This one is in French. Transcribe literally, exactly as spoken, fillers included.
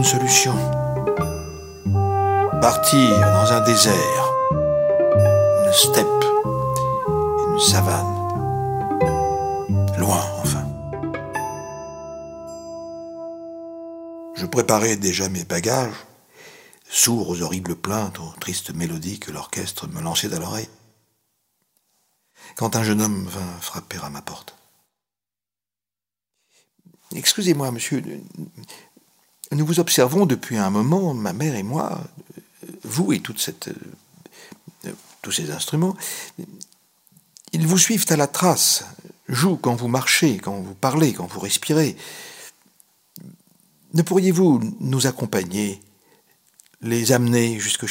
solution. Partir dans un désert, une steppe, une savane. Loin, enfin. Je préparais déjà mes bagages, sourd aux horribles plaintes, aux tristes mélodies que l'orchestre me lançait à l'oreille, quand un jeune homme vint frapper à ma porte. « Excusez-moi, monsieur, nous vous observons depuis un moment, ma mère et moi, vous et toute cette, euh, tous ces instruments. Ils vous suivent à la trace, jouent quand vous marchez, quand vous parlez, quand vous respirez. Ne pourriez-vous nous accompagner, les amener jusque chez nous ?